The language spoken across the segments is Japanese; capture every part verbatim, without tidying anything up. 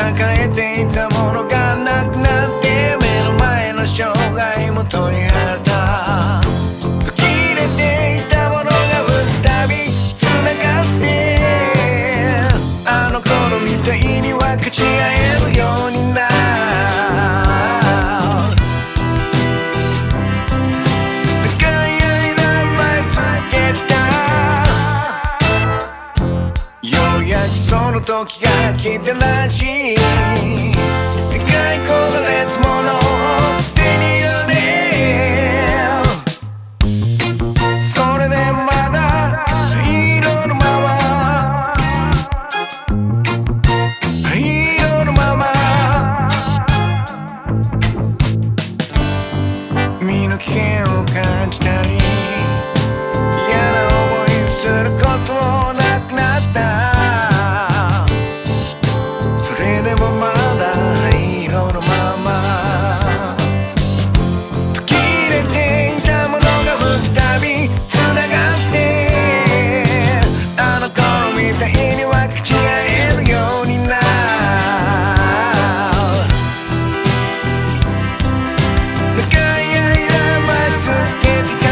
抱えていたものがなくなって目の前の障害も取り払った途切れていたものが再びつながってあの頃みたいに分かち合えるようになるその時が来たらしい願い焦がれたものを手に入れるそれでまだ灰色のまま灰色のまま身の危険を感じたり嫌な思いすることもなくなった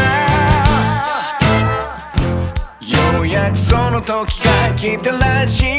その時が来たらしい